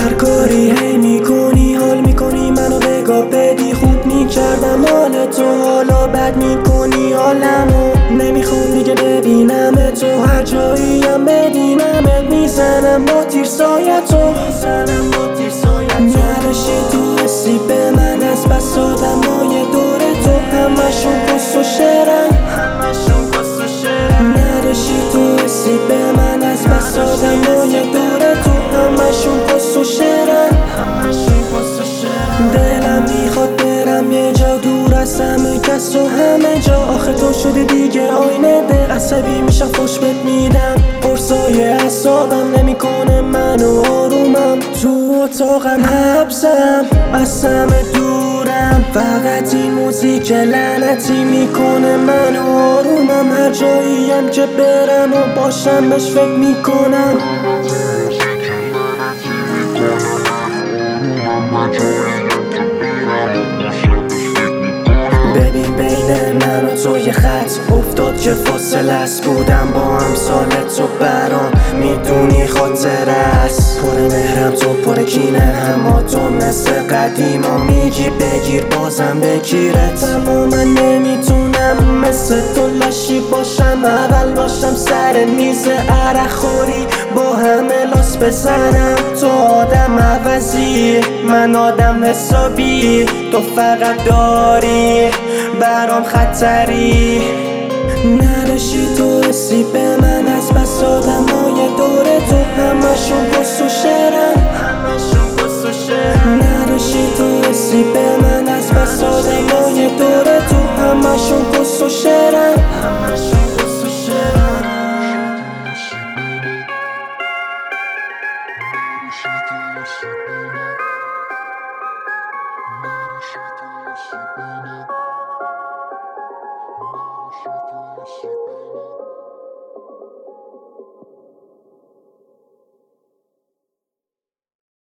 هر کاری هی میکنی حال میکنی منو بگاه بدی خوب میکردم حال تو حالا بد میکنی حالمو نمیخوام دیگه ببینم تو هر جاییم بدینمت میزنم با تیر سایتو نداشتی تو حسی به من از بس آدمای دور تو همشون کس و شرن نداشتی تو حسی به من از بس آدمای دور تو همشون کس و شرن دلم میخواد برم یه جا دور از همه کس و همه جا آخه تو شدی دیگه آینه دل عصبی میشم خوش بهت میدم قرصای اعصابم نمیکنه منو آرومم تو اتاقم حبسم از همه دورم فقط این موزیک لعنتی میکنه منو آرومم هر جاییم که برم و باشم بهش فکر میکنم ببین بین من و تو یه خط افتاد که فاصله است بودم با امثال تو برام میدونی خاطر است پر مهرم تو پر کینه اما تو مثل قدیما میگی بگیر بازم بگیرت اما من نمیتونم مثل تو لاشی باشم اول باشم سر میز عرق خوری با همه لاس بزنم تو آدم عوضی من آدم حسابی تو فقط داری برام خطری نداشتی تو حسی به من از بس آدمای دور تو همشون کس و شرن نداشتی تو حسی به من از بس آدمای دور تو همشون کس و شرن Shit.